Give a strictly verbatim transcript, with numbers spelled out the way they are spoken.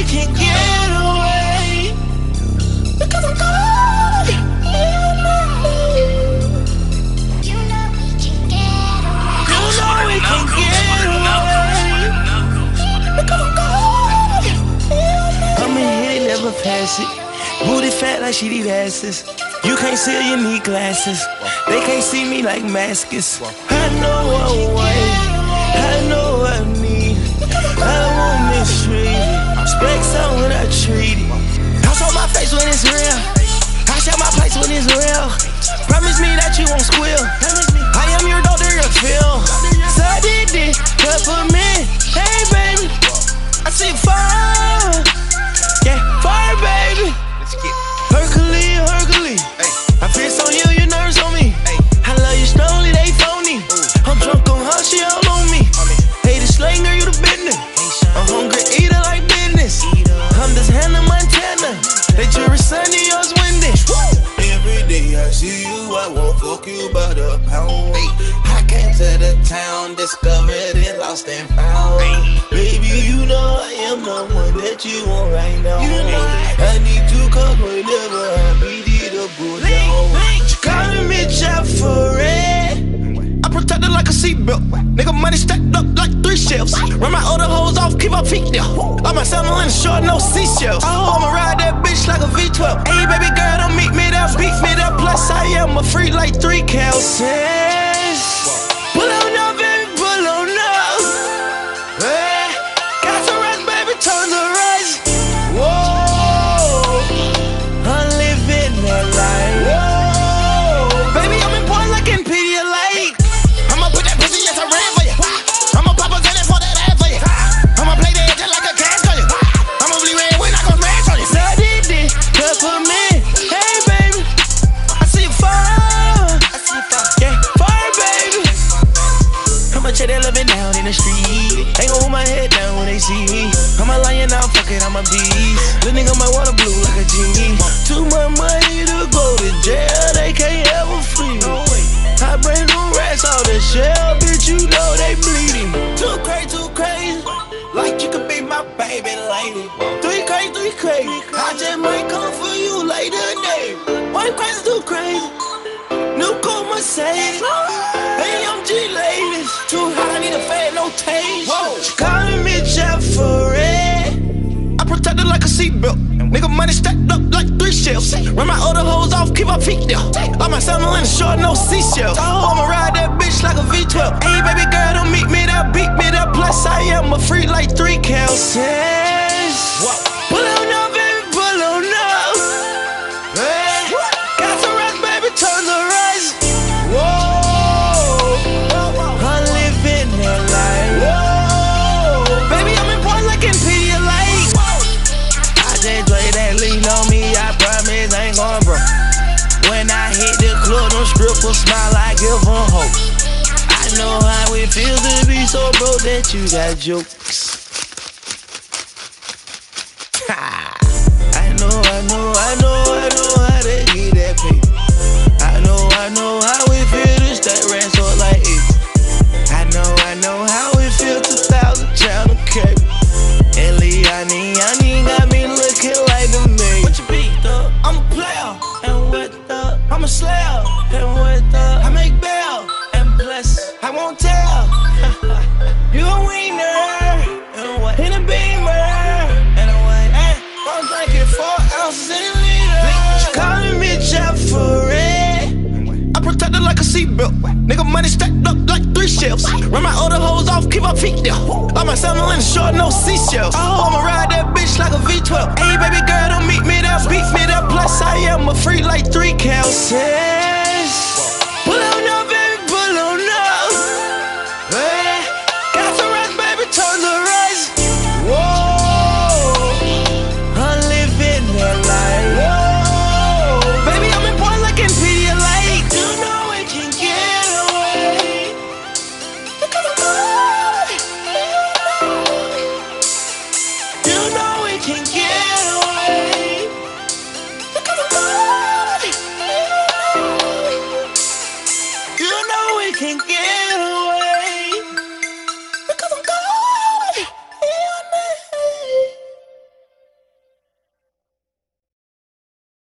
we can get away. Because I'm gone. You know we can get away. You know we can get away. Because I'm gone. I'm in here, never pass it. Booty fat like she eat asses. You can't see her, you need glasses. They can't see me like maskers. I know what I want, I know what I need. I won't mistreat it. Specs on when I treat it. I show my face when it's real. I show my place when it's real. Promise me that you won't squeal. I am your daughter, your feel. So I did it, but for me. Hey baby, I see fire. Yeah, fire baby. Hercules, Hercules. I piss on you, you nerves on me. I love you slowly, they phony. I'm drunk on her, she all on me. Hey, the slanger, you the business. I'm hungry, eater like business. I'm just Hannah Montana. They jury Sunday, yours windy. Every day I see you, I won't fuck you by the pound. I came to the town, discovered it, lost and found. Baby, you know I am the one that you want right now. I need to come whenever I beat it up, go down. Calling me Jeff for it. I protect it like a seatbelt. Nigga money stacked up like three shelves. Run my other hoes off, keep my feet there. All my salmon in the short, no seashells. I'ma ride that bitch like a V twelve. Hey baby girl, don't meet me there, beat me there. Plus I am a free like three cows. Pull on up, baby, pull on up. Hey, got some rest, baby, turn the rest. Whoa, I'm living that life. Whoa, baby, I'm in point like in Pedialyte. I'ma put that pussy, yes, I ran for you. I'ma pop a gun for that ass for you. I'ma play the edge just like a cash for you. I'ma bleed red when I gon' smash on you. So I did this, but for me. Hey, baby, I see you fire. I see you fire. Yeah, fire, baby. I'ma check that loving down in the street. Ain't gon' hold my head down when they see me. I'm a lion now, fuck it, I'm a beast. Little nigga might wanna blue like a genie. Too much money to go to jail, they can't ever free me. I bring new rats out the shell, bitch, you know they bleeding. Too crazy, too crazy, like you could be my baby lady. Three crazy, three crazy, I just might come for you later today. One crazy, too crazy, new cool Mercedes. A M G ladies, too hot, I need a fan, no taste. Whoa, she calling me Jeff for it. I protect it like a seatbelt. Nigga money stacked up like three shelves. Run my other hoes off, keep my feet there. All my salmon in the short, no seashells. I'ma ride that bitch like a V twelve. Hey baby girl, don't meet me there, beat me there. Plus I am a free like three cows. Pull on up, baby, pull on up. Hey, got some rest, baby, turn the rest. Whoa, I'm living that life. Whoa, baby, I'm in point like in Pedialyte. I just play that lean on me, I promise I ain't going broke. When I hit the club, them strippers smile, I give them hope. I know how it feels to be so broke that you got jokes. I know, I know, I know, I know how to get that pay. I know, I know how it feel to stack rents up like it. I know, I know how it feel two thousand channel cake. And Lee, I need, I need got me looking like the man. What you be, though? I'm a player. And what the? I'm a slayer. And what the? I make bail. And bless. I won't tell. You a winner. And what? In a beamer. And what? And I'm drinking four ounces in a liter. She calling me Jeff for it. I protect it like a seatbelt. Nigga money stacked up like three shelves. Run my other hoes off, keep my feet there. All my salmon in the short, no seashells. I'ma ride that bitch like a V twelve. Hey baby girl, don't meet me there, beat me there. Plus I am a free like three cows.